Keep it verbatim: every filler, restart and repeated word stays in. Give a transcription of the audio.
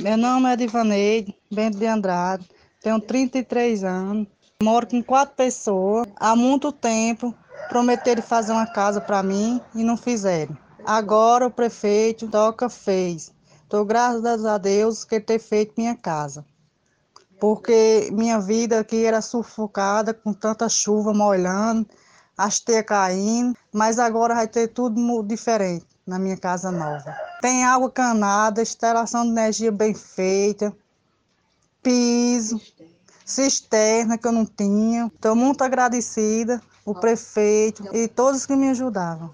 Meu nome é Divaneide Bento de Andrade, tenho trinta e três anos, moro com quatro pessoas. Há muito tempo prometeram fazer uma casa para mim e não fizeram. Agora o prefeito Toca fez. Estou graças a Deus que ter feito minha casa, porque minha vida aqui era sufocada com tanta chuva molhando, as teias caindo, mas agora vai ter tudo mu- diferente na minha casa nova. Tem água canada, instalação de energia bem feita, piso, cisterna que eu não tinha. Estou muito agradecida ao prefeito e todos que me ajudavam.